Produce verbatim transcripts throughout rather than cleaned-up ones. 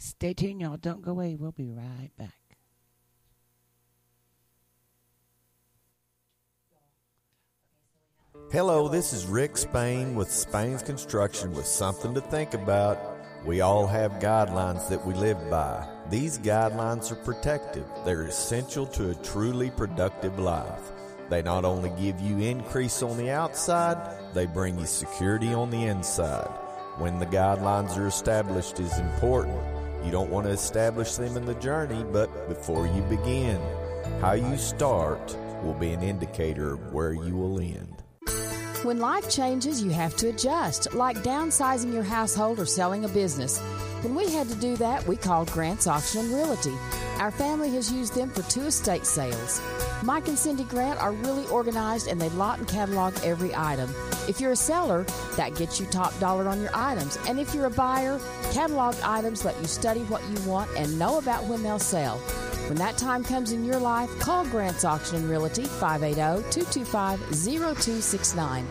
Stay tuned, y'all. Don't go away. We'll be right back. Hello, this is Rick Spain with Spain's Construction with something to think about. We all have guidelines that we live by. These guidelines are protective. They're essential to a truly productive life. They not only give you increase on the outside, they bring you security on the inside. When the guidelines are established is important. You don't want to establish them in the journey, but before you begin. How you start will be an indicator of where you will end. When life changes, you have to adjust, like downsizing your household or selling a business. When we had to do that, we called Grant's Auction and Realty. Our family has used them for two estate sales. Mike and Cindy Grant are really organized, and they lot and catalog every item. If you're a seller, that gets you top dollar on your items. And if you're a buyer, catalog items let you study what you want and know about when they'll sell. When that time comes in your life, call Grant's Auction and Realty, five eight zero, two two five, zero two six nine.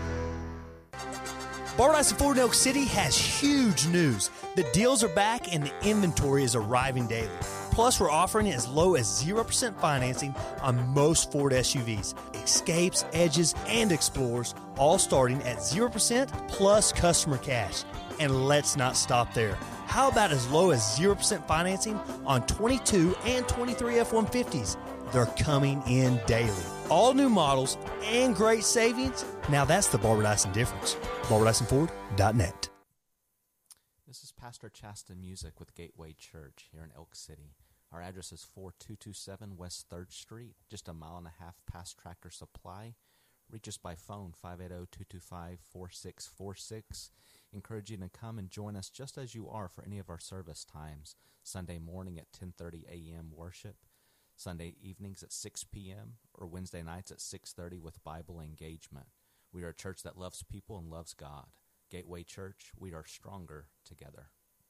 Barbara Dyson Ford in Elk City has huge news. The deals are back and the inventory is arriving daily. Plus, we're offering as low as zero percent financing on most Ford S U Vs, Escapes, Edges, and Explorers, all starting at zero percent plus customer cash. And let's not stop there. How about as low as zero percent financing on twenty-two and twenty-three F one fifties? They're coming in daily. All new models and great savings. Now that's the Barbara Dyson difference. Barbara Dyson Ford dot net. This is Pastor Chasten Music with Gateway Church here in Elk City. Our address is four two two seven West third Street, just a mile and a half past Tractor Supply. Reach us by phone, five eight zero, two two five, four six four six. Encourage you to come and join us just as you are for any of our service times. Sunday morning at ten thirty a.m. worship, Sunday evenings at six p.m., or Wednesday nights at six thirty with Bible engagement. We are a church that loves people and loves God. Gateway Church, we are stronger together.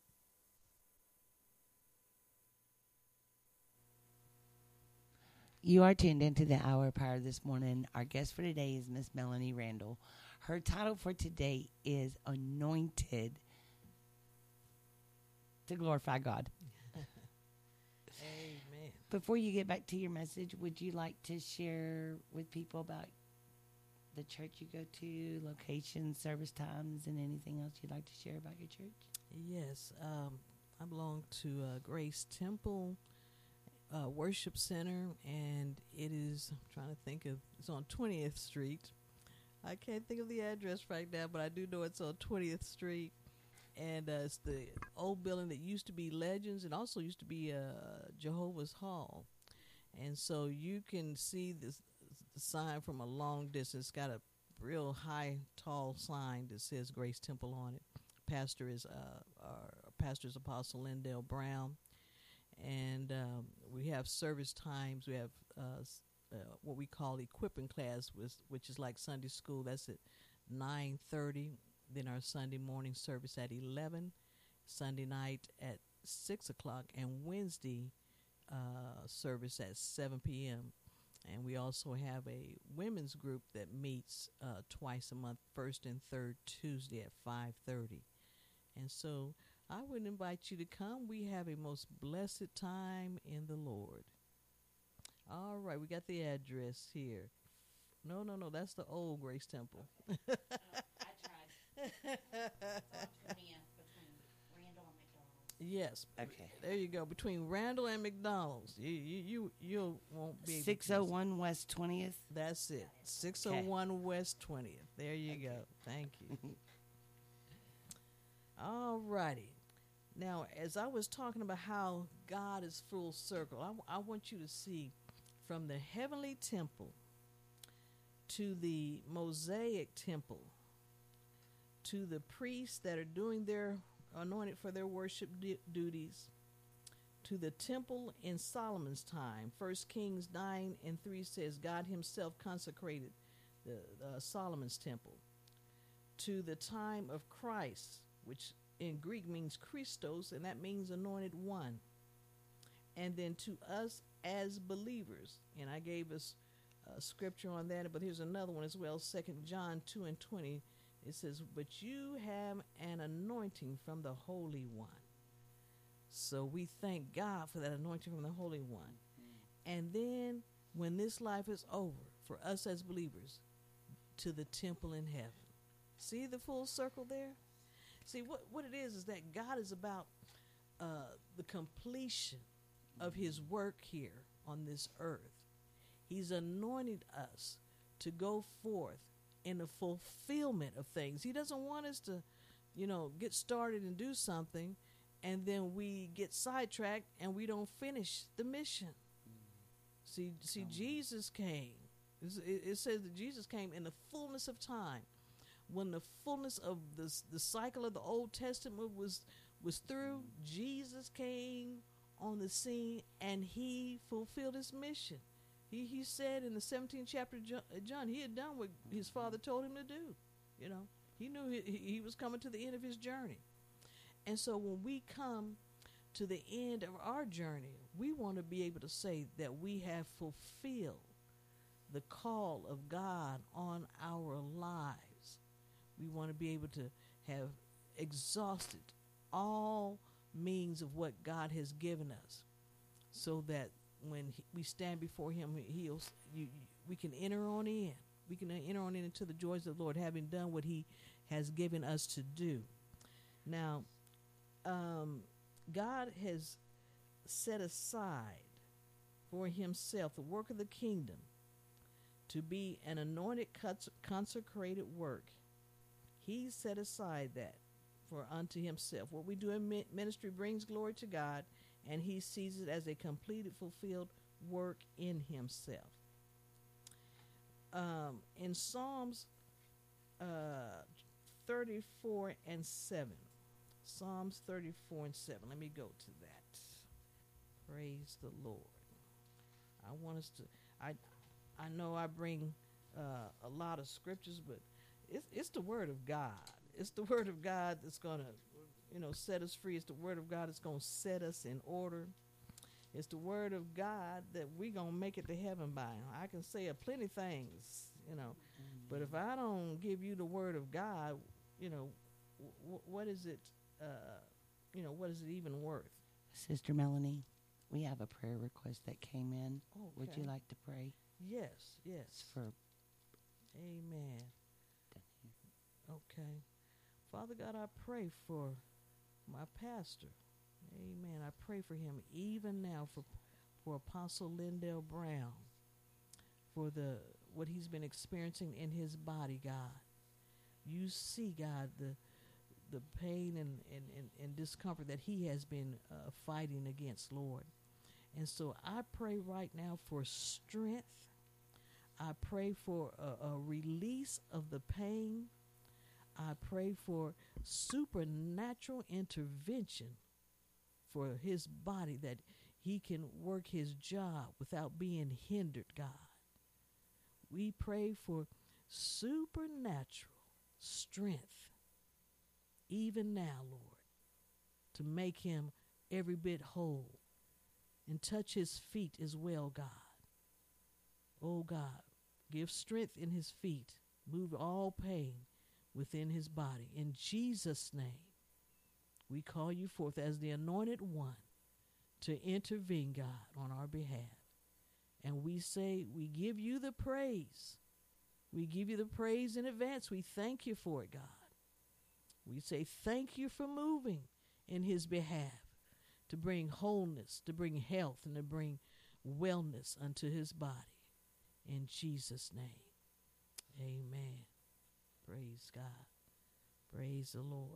You are tuned into the Hour of Power this morning. Our guest for today is Miss Melanie Randall. Her title for today is Anointed to Glorify God. Amen. Before you get back to your message, would you like to share with people about the church you go to, location, service times, and anything else you'd like to share about your church? Yes. Um, I belong to uh, Grace Temple uh, Worship Center, and it is, I'm trying to think of, it's on twentieth Street. I can't think of the address right now, but I do know it's on twentieth Street. And uh, it's the old building that used to be Legends and also used to be uh, Jehovah's Hall. And so you can see this the sign from a long distance. It's got a real high, tall sign that says Grace Temple on it. Pastor is uh, our pastor is Apostle Lindell Brown. And um, we have service times. We have uh, uh, what we call equipping class, which, which is like Sunday school. That's at nine thirty. Then our Sunday morning service at eleven. Sunday night at six o'clock. And Wednesday uh, service at seven p.m. And we also have a women's group that meets uh, twice a month, first and third Tuesday at five thirty. And so I would invite you to come. We have a most blessed time in the Lord. All right, we got the address here. No, no, no, that's the old Grace Temple. uh, I tried. Yes. Okay. There you go. Between Randall and McDonald's. You you you, you won't be six oh one West twentieth. That's it. six oh one okay. West twentieth. There you okay. go. Thank you. All righty. Now, as I was talking about how God is full circle, I, w- I want you to see from the heavenly temple to the Mosaic temple to the priests that are doing their anointed for their worship du- duties, to the temple in Solomon's time. First Kings nine and three says God himself consecrated the uh, Solomon's temple. To the time of Christ, which in Greek means Christos, and that means anointed one. And then to us as believers, and I gave us a scripture on that, but here's another one as well, Second John two and twenty. It says, but you have an anointing from the Holy One. So we thank God for that anointing from the Holy One. And then when this life is over, for us as believers, to the temple in heaven. See the full circle there? See, what, what it is is that God is about uh, the completion of his work here on this earth. He's anointed us to go forth in the fulfillment of things. He doesn't want us to, you know, get started and do something, and then we get sidetracked and we don't finish the mission. Mm. See, see, oh. Jesus came. It, it says that Jesus came in the fullness of time. When the fullness of the the cycle of the Old Testament was was through, mm. Jesus came on the scene and he fulfilled his mission. He he said in the seventeenth chapter of John, he had done what his Father told him to do. You know, he knew he, he was coming to the end of his journey. And so when we come to the end of our journey, we want to be able to say that we have fulfilled the call of God on our lives. We want to be able to have exhausted all means of what God has given us, so that when he, we stand before him, he'll, you, you, we can enter on in. We can enter on in into the joys of the Lord, having done what he has given us to do. Now, um, God has set aside for himself the work of the kingdom to be an anointed, consecrated work. He set aside that for unto himself. What we do in ministry brings glory to God, and he sees it as a completed, fulfilled work in himself. Um, in Psalms uh, thirty-four and seven, Psalms thirty-four and seven, let me go to that. Praise the Lord. I want us to, I I know I bring uh, a lot of scriptures, but it's, it's the word of God. It's the word of God that's going to, you know, set us free. It's the word of God that's going to set us in order. It's the word of God that we're going to make it to heaven by. I can say a plenty things, you know, mm-hmm. but if I don't give you the word of God, you know, w- what is it, uh, you know, what is it even worth? Sister Melanie, we have a prayer request that came in. Okay. Would you like to pray? Yes, yes. It's for Amen. Okay. Father God, I pray for my pastor. Amen. I pray for him even now, for for Apostle Lindell Brown, for the what he's been experiencing in his body, God. You see, God, the the pain and, and, and, and discomfort that he has been uh, fighting against, Lord. And so I pray right now for strength. I pray for a, a release of the pain. I pray for supernatural intervention for his body, that he can work his job without being hindered, God. We pray for supernatural strength, even now, Lord, to make him every bit whole, and touch his feet as well, God. Oh, God, give strength in his feet. Move all pain within his body. In Jesus' name, we call you forth as the anointed one to intervene, God, on our behalf. And we say, we give you the praise. We give you the praise in advance. We thank you for it, God. We say thank you for moving in his behalf, to bring wholeness, to bring health, and to bring wellness unto his body. In Jesus' name, amen. Praise God. Praise the Lord.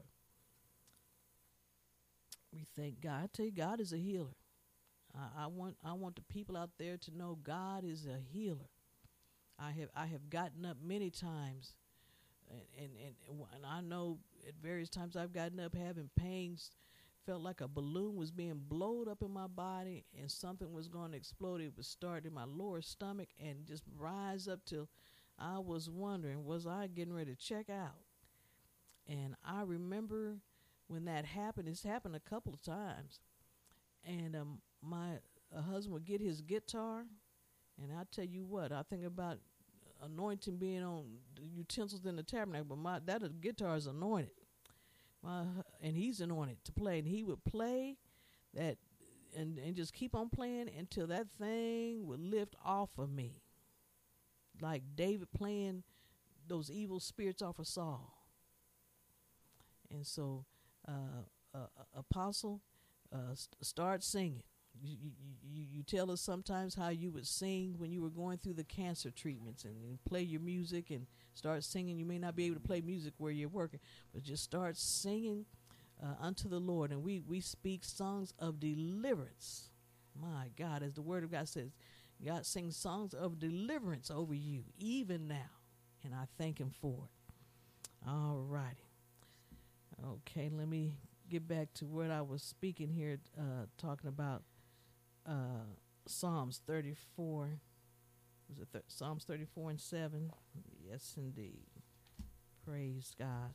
We thank God. I tell you, God is a healer. I, I want I want the people out there to know God is a healer. I have I have gotten up many times, and and, and, and I know at various times I've gotten up having pains, felt like a balloon was being blown up in my body and something was going to explode. It would start in my lower stomach and just rise up till I was wondering, was I getting ready to check out? And I remember when that happened, it's happened a couple of times. And um, my uh, husband would get his guitar, and I tell you what, I think about anointing being on the utensils in the tabernacle, but my that uh, guitar is anointed. My, and he's anointed to play, and he would play that, and, and just keep on playing until that thing would lift off of me. Like David playing those evil spirits off of Saul. And so, uh, uh, Apostle, uh, st- start singing. You, you, you, you tell us sometimes how you would sing when you were going through the cancer treatments, and, and play your music and start singing. You may not be able to play music where you're working, but just start singing uh, unto the Lord. And we, we speak songs of deliverance. My God, as the Word of God says, God sings songs of deliverance over you, even now. And I thank Him for it. All righty. Okay, let me get back to what I was speaking here, uh, talking about uh, Psalms thirty-four. Was it th- Psalms thirty-four and seven? Yes, indeed. Praise God.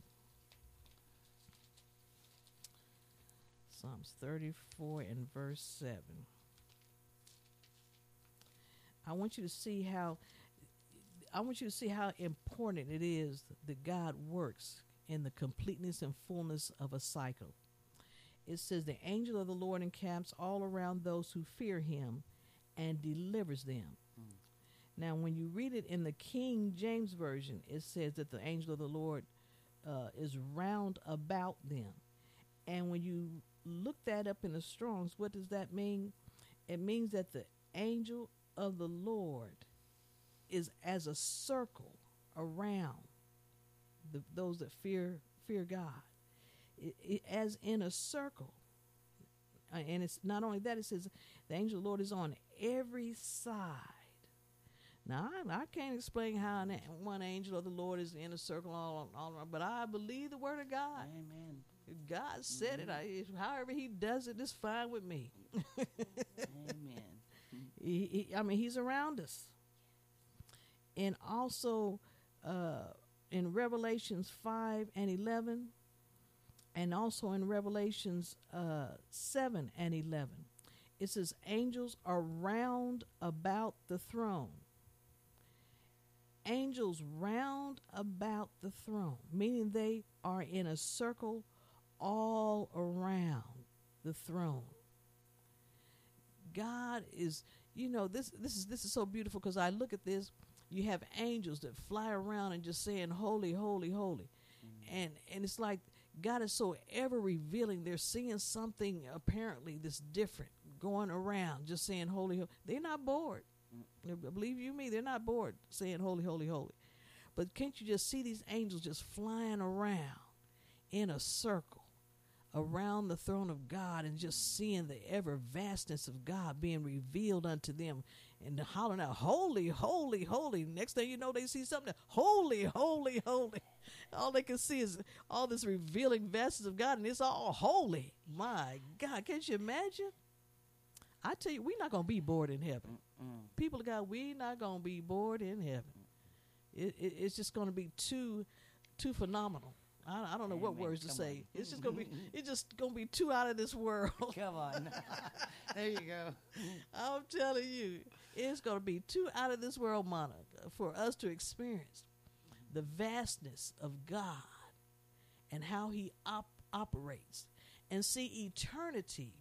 Psalms thirty-four and verse seven. I want you to see how I want you to see how important it is that God works in the completeness and fullness of a cycle. It says, the angel of the Lord encamps all around those who fear Him and delivers them. Mm. Now, when you read it in the King James Version, it says that the angel of the Lord uh, is round about them. And when you look that up in the Strongs, what does that mean? It means that the angel of the Lord is as a circle around the, those that fear fear God, it, it, as in a circle. Uh, and it's not only that, it says the angel of the Lord is on every side. Now, I, I can't explain how an, one angel of the Lord is in a circle all, all around, but I believe the Word of God. Amen. God said mm-hmm. it. I, however He does it, it's fine with me. Amen. He, he, I mean, He's around us. And also uh, in Revelations five and eleven, and also in Revelations uh, seven and eleven, it says, angels are round about the throne. Angels round about the throne, meaning they are in a circle all around the throne. God is, you know, this this is this is so beautiful, because I look at this. You have angels that fly around and just saying, holy, holy, holy. Mm-hmm. And and it's like God is so ever revealing. They're seeing something apparently that's different going around, just saying holy, holy. They're not bored. Mm-hmm. Believe you me, they're not bored saying holy, holy, holy. But can't you just see these angels just flying around in a circle around the throne of God, and just seeing the ever vastness of God being revealed unto them, and hollering out, holy, holy, holy. Next thing you know, they see something, holy, holy, holy. All they can see is all this revealing vastness of God, and it's all holy. My God, can't you imagine? I tell you, we're not going to be bored in heaven. Mm-mm. People of God, we're not going to be bored in heaven. It, it, it's just going to be too, too phenomenal. I, I don't know Amen. What words to Come say. On. It's just gonna be. It's just gonna be too out of this world. Come on, there you go. I'm telling you, it's gonna be too out of this world, Monica, for us to experience the vastness of God and how He op- operates, and see eternity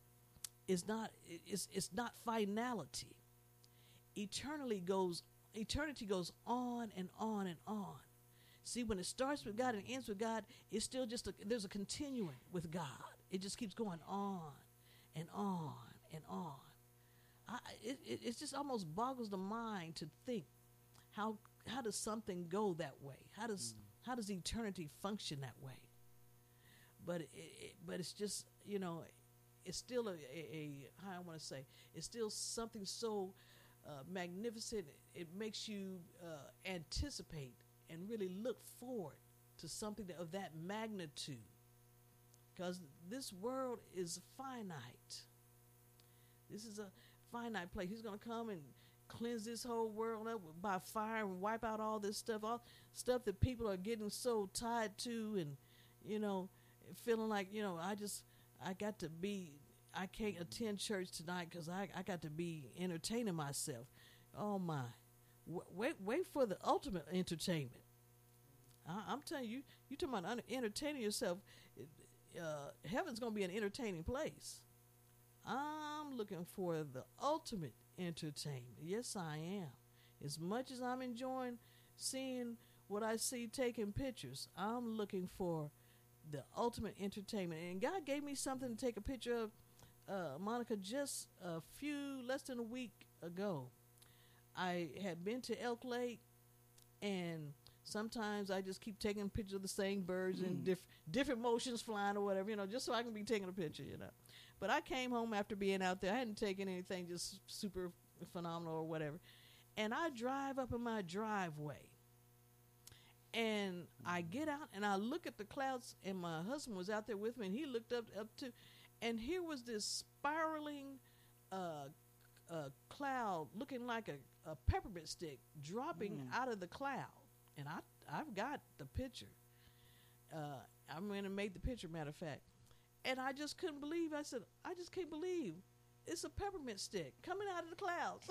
is not. It's it's not finality. Eternally goes. Eternity goes on and on and on. See, when it starts with God and ends with God, it's still just a, there's a continuing with God. It just keeps going on and on and on. I, it, it, it just almost boggles the mind to think how how does something go that way? How does mm. how does eternity function that way? But it, it, but it's just, you know, it's still a, a, a how I want to say it's still something so uh, magnificent. It makes you uh, anticipate and really look forward to something of that magnitude, because this world is finite. This is a finite place. He's going to come and cleanse this whole world up by fire and wipe out all this stuff, all stuff that people are getting so tied to, and, you know, feeling like, you know, I just, I got to be, I can't attend church tonight because I, I got to be entertaining myself. Oh, my. Wait, wait for the ultimate entertainment. I, I'm telling you, you talking about entertaining yourself. Uh, heaven's going to be an entertaining place. I'm looking for the ultimate entertainment. Yes, I am. As much as I'm enjoying seeing what I see taking pictures, I'm looking for the ultimate entertainment. And God gave me something to take a picture of, uh, Monica, just a few, less than a week ago. I had been to Elk Lake, and sometimes I just keep taking pictures of the same birds mm. and diff- different motions flying or whatever, you know, just so I can be taking a picture, you know. But I came home after being out there. I hadn't taken anything just super phenomenal or whatever. And I drive up in my driveway. And I get out and I look at the clouds, and my husband was out there with me, and he looked up up to, and here was this spiraling uh, uh, cloud looking like a, a peppermint stick dropping mm. out of the cloud. And I, I've got the picture. Uh, I'm going to make the picture, matter of fact. And I just couldn't believe, I said, I just can't believe it's a peppermint stick coming out of the clouds.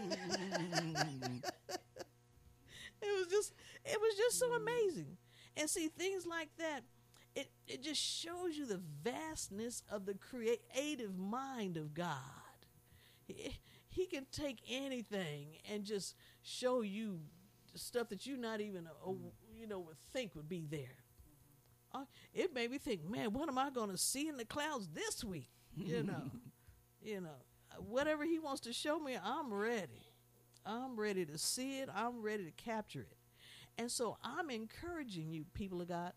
It was just, it was just so amazing. And see, things like that, it, it just shows you the vastness of the creative mind of God. He, he can take anything and just show you stuff that you not even, uh, you know, would think would be there. Uh, it made me think, man, what am I going to see in the clouds this week? You know, you know, whatever he wants to show me, I'm ready. I'm ready to see it. I'm ready to capture it. And so I'm encouraging you, people of God,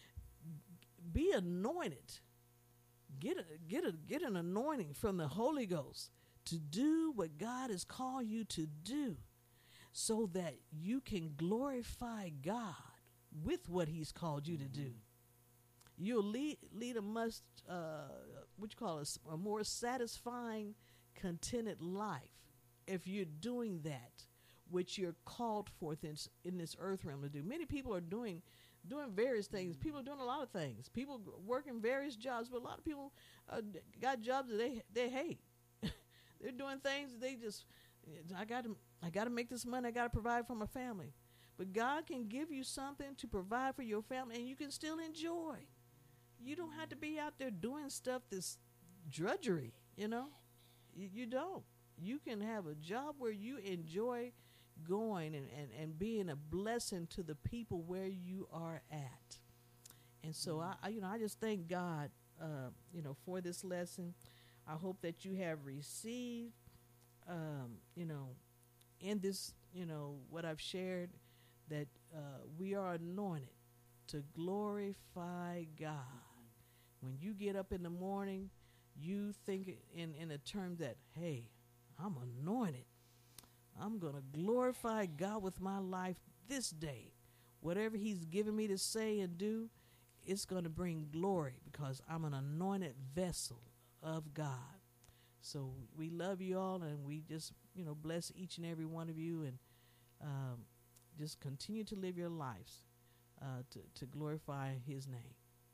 be anointed. Get a, get a, get an anointing from the Holy Ghost to do what God has called you to do, so that you can glorify God with what he's called you to do. You'll lead, lead a must, uh, what you call it, a more satisfying, contented life if you're doing that which you're called forth in, in this earth realm to do. Many people are doing doing various things. People are doing a lot of things. People working various jobs, but a lot of people uh, got jobs that they they hate. They're doing things that they just, I got to I got to make this money. I got to provide for my family. But God can give you something to provide for your family, and you can still enjoy. You don't have to be out there doing stuff that's drudgery, you know. You, you don't. You can have a job where you enjoy going and, and, and being a blessing to the people where you are at. And so, mm-hmm. I, I, you know, I just thank God, uh, you know, for this lesson. I hope that you have received, um, you know, in this, you know, what I've shared, that uh, we are anointed to glorify God. When you get up in the morning, you think in, in a term that, hey, I'm anointed. I'm going to glorify God with my life this day. Whatever he's given me to say and do, it's going to bring glory because I'm an anointed vessel of God. So we love you all, and we just, you know, bless each and every one of you, and um, just continue to live your lives uh, to, to glorify his name.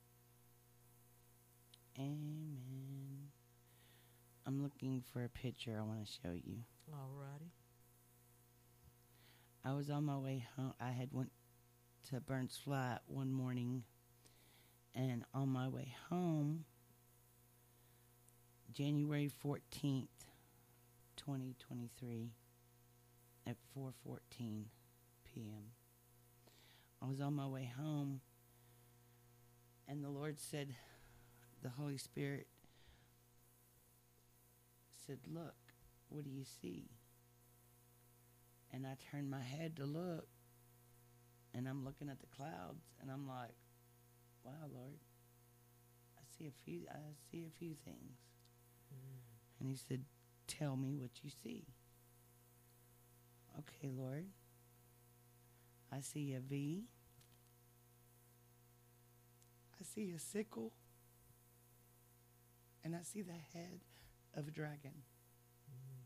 Amen. I'm looking for a picture I want to show you. All righty. I was on my way home. I had went to Burns Flat one morning, and on my way home, January fourteenth, twenty twenty-three, at four fourteen p.m., I was on my way home, and the Lord said, the Holy Spirit said, look, what do you see? And I turned my head to look, and I'm looking at the clouds, and I'm like, wow, Lord, I see a few, I see a few things. Mm. And he said, tell me what you see. Okay, Lord, I see a V. I see a sickle. And I see the head of a dragon. Mm.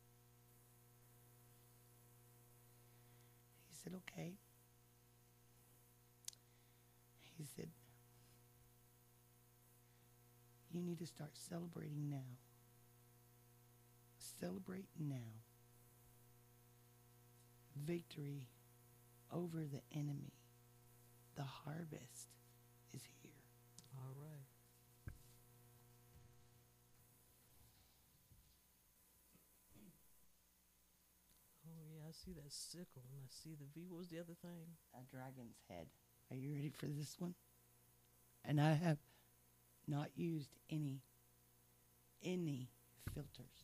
He said, okay. He said, you need to start celebrating now. Celebrate now. Victory over the enemy. The harvest is here. All right. I see that sickle, and I see the V. What was the other thing? A dragon's head. Are you ready for this one? And I have not used any, any filters.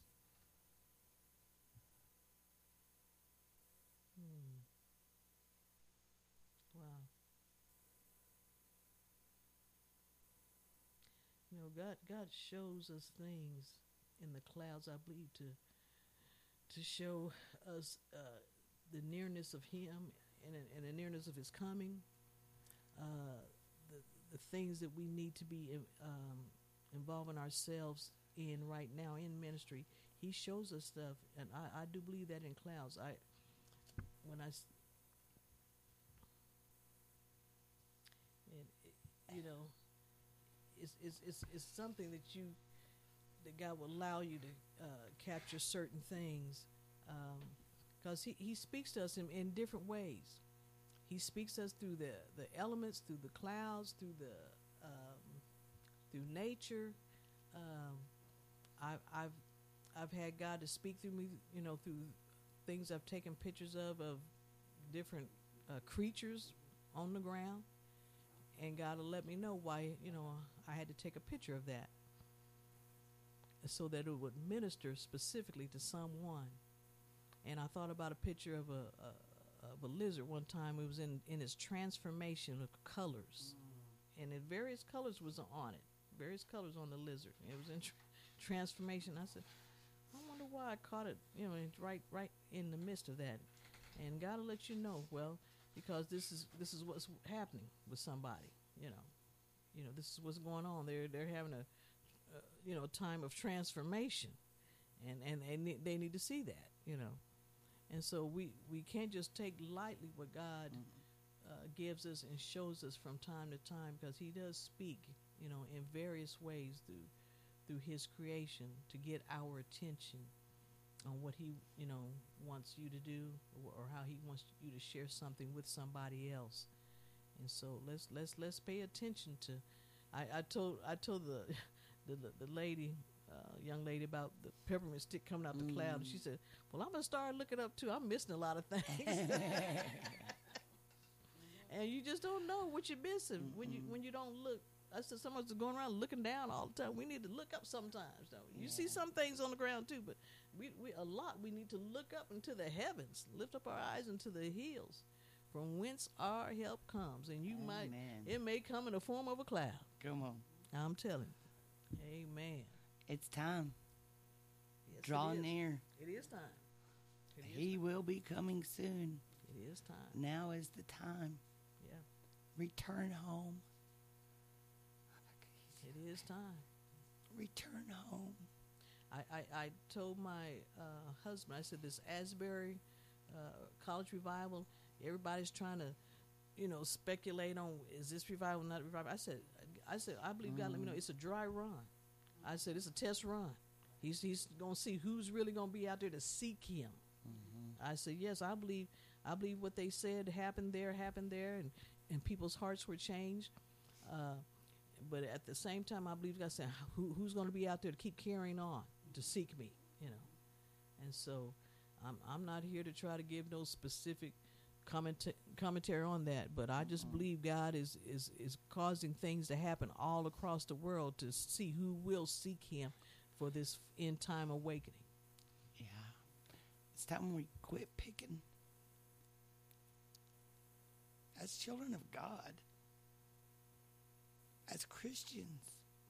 Hmm. Wow. You know, God God shows us things in the clouds, I believe, to to show us uh, the nearness of Him and, and the nearness of His coming, uh, the the things that we need to be um, involving ourselves in right now in ministry. He shows us stuff, and I, I do believe that in clouds. I when I, and it, you know, it's, it's it's it's something that you that God will allow you to uh, capture certain things, because um, he, he speaks to us in, in different ways. He speaks to us through the, the elements, through the clouds, through the um, through nature. Um, I've I've I've had God to speak through me, you know, through things I've taken pictures of of different uh, creatures on the ground, and God will let me know why, you know, I had to take a picture of that, so that it would minister specifically to someone. And I thought about a picture of a, a of a lizard one time. It was in, in its transformation of colors, mm. and it, various colors was on it, various colors on the lizard. It was in tr- transformation. I said, I wonder why I caught it, you know, right right in the midst of that. And God will let you know, well, because this is this is what's happening with somebody, you know, you know, this is what's going on. They're they're having a Uh, you know, time of transformation, and and and they need to see that, you know, and so we we can't just take lightly what God mm-hmm. uh, gives us and shows us from time to time, because He does speak, you know, in various ways through through His creation to get our attention on what He, you know, wants you to do, or, or how He wants you to share something with somebody else. And so let's let's let's pay attention to. I, I told I told the. The, the, the lady, uh, young lady, about the peppermint stick coming out the mm. cloud. And she said, well, I'm going to start looking up, too. I'm missing a lot of things. And you just don't know what you're missing mm-hmm. when you when you don't look. I said, someone's going around looking down all the time. We need to look up sometimes. Though. You yeah. see some things on the ground, too, but we, we a lot we need to look up into the heavens, lift up our eyes into the hills, from whence our help comes. And you Amen. might, it may come in the form of a cloud. Come on. I'm telling you. Amen. It's time. Yes, Draw it near. It is time. It is he time. will be coming soon. It is time. Now is the time. Yeah. Return home. It is time. Return home. I, I, I told my uh, husband, I said, this Asbury uh, College Revival, everybody's trying to, you know, speculate on, is this revival, not revival? I said, I said, I believe God mm. let me know it's a dry run. I said, it's a test run. He's he's going to see who's really going to be out there to seek Him. Mm-hmm. I said, yes, I believe I believe what they said happened there, happened there, and, and people's hearts were changed. Uh, but at the same time, I believe God said, Who, who's going to be out there to keep carrying on, to seek me, you know? And so I'm I'm not here to try to give no specific Comment- commentary on that, but I just mm-hmm. believe God is, is is causing things to happen all across the world to see who will seek Him for this end time awakening. Yeah, it's time we quit picking. As children of God, as Christians,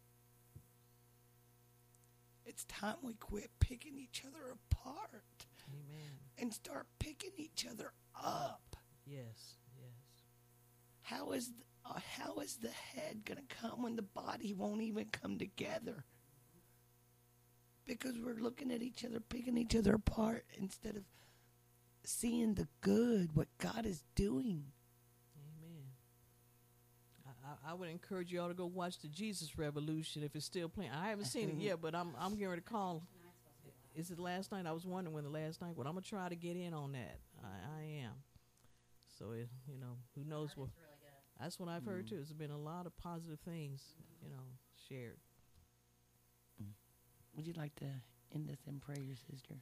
it's time we quit picking each other apart. Amen. And start picking each other up. Yes, yes. How is the, uh, how is the head going to come when the body won't even come together? Because we're looking at each other, picking each other apart instead of seeing the good, what God is doing. Amen. I, I, I would encourage you all to go watch the Jesus Revolution if it's still playing. I haven't seen it yet, but I'm I'm getting ready to call. Is it last night? I was wondering when the last night. Well, I'm gonna try to get in on that. I, I am. So it, you know, who knows what? Really that's what I've mm. heard too. There's been a lot of positive things, you know, shared. Mm. Would you like to end this in prayer, sister?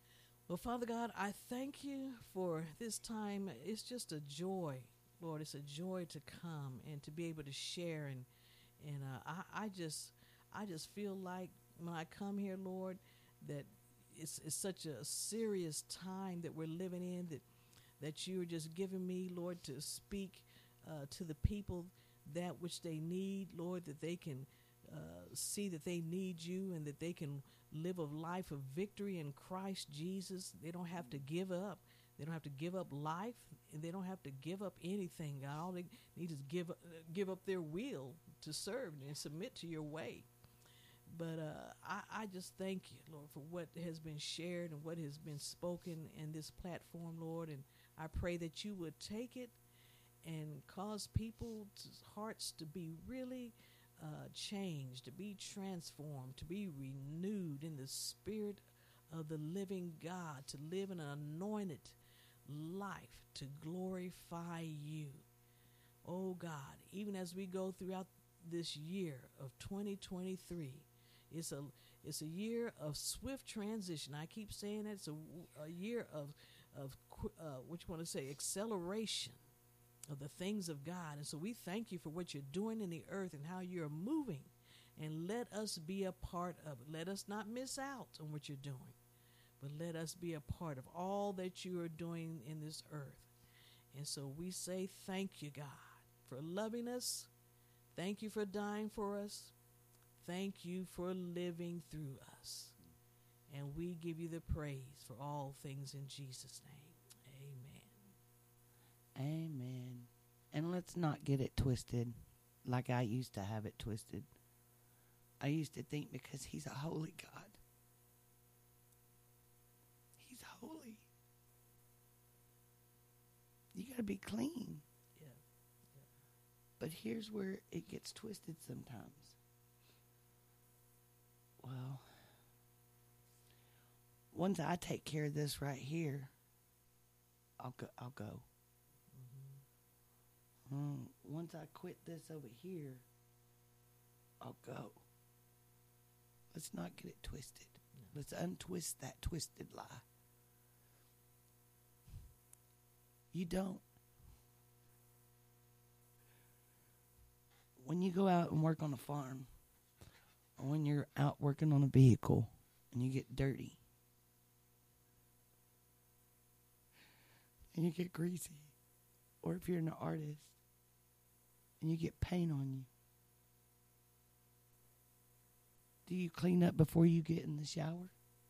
Well, Father God, I thank you for this time. It's just a joy, Lord. It's a joy to come and to be able to share. And and uh, I, I just I just feel like when I come here, Lord, that it's, it's such a serious time that we're living in, that that you're just giving me, Lord, to speak uh, to the people that which they need, Lord, that they can uh, see that they need you and that they can live a life of victory in Christ Jesus. They don't have to give up. They don't have to give up life, and they don't have to give up anything, God. All they need is give, uh, give up their will to serve and submit to your way. But uh, I, I just thank you, Lord, for what has been shared and what has been spoken in this platform, Lord. And I pray that you would take it and cause people's hearts to be really uh, changed, to be transformed, to be renewed in the spirit of the living God, to live in an anointed life, to glorify you. Oh, God, even as we go throughout this year of twenty twenty-three, it's a it's a year of swift transition. I keep saying that. It's a, a year of, of uh, what you want to say, acceleration of the things of God. And so we thank you for what you're doing in the earth and how you're moving. And let us be a part of it. Let us not miss out on what you're doing, but let us be a part of all that you are doing in this earth. And so we say thank you, God, for loving us. Thank you for dying for us. Thank you for living through us. And we give you the praise for all things in Jesus' name. Amen. Amen. And let's not get it twisted like I used to have it twisted. I used to think because he's a holy God. He's holy. You got to be clean. Yeah. Yeah. But here's where it gets twisted sometimes. Well, once I take care of this right here, I'll go. I'll go. Mm-hmm. Mm, once I quit this over here, I'll go. Let's not get it twisted. No. Let's untwist that twisted lie. You don't. When you go out and work on a farm, or when you're out working on a vehicle and you get dirty and you get greasy, or if you're an artist and you get paint on you, do you clean up before you get in the shower?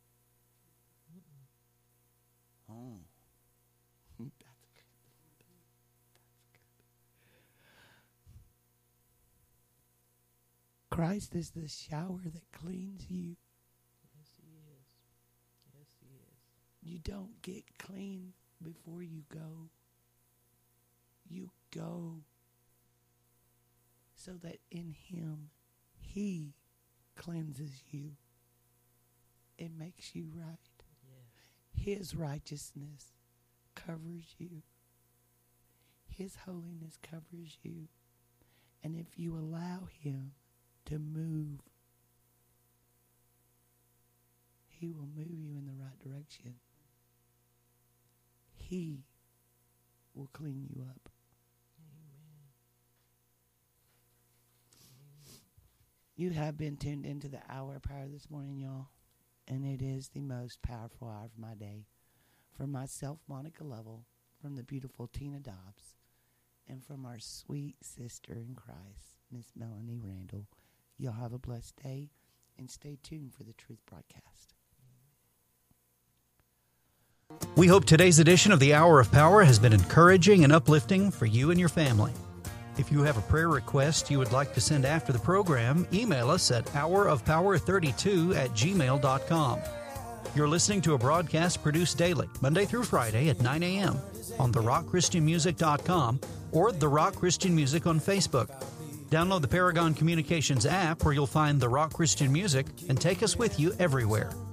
Mm-mm. Oh. That's good. That's good. Christ is the shower that cleans you. Yes, he is. Yes, he is. You don't get clean before you go. You go so that in him, he cleanses you. It makes you right. Yes. His righteousness covers you. His holiness covers you. And if you allow him to move, he will move you in the right direction. He will clean you up. You have been tuned into the Hour of Power this morning, y'all. And it is the most powerful hour of my day. From myself, Monica Lovell, from the beautiful Tina Dobbs, and from our sweet sister in Christ, Miss Melanie Randall. Y'all have a blessed day, and stay tuned for the Truth Broadcast. We hope today's edition of the Hour of Power has been encouraging and uplifting for you and your family. If you have a prayer request you would like to send after the program, email us at hour of power thirty-two at gmail dot com. You're listening to a broadcast produced daily, Monday through Friday at nine a.m. on the rock christian music dot com or The Rock Christian Music on Facebook. Download the Paragon Communications app where you'll find The Rock Christian Music and take us with you everywhere.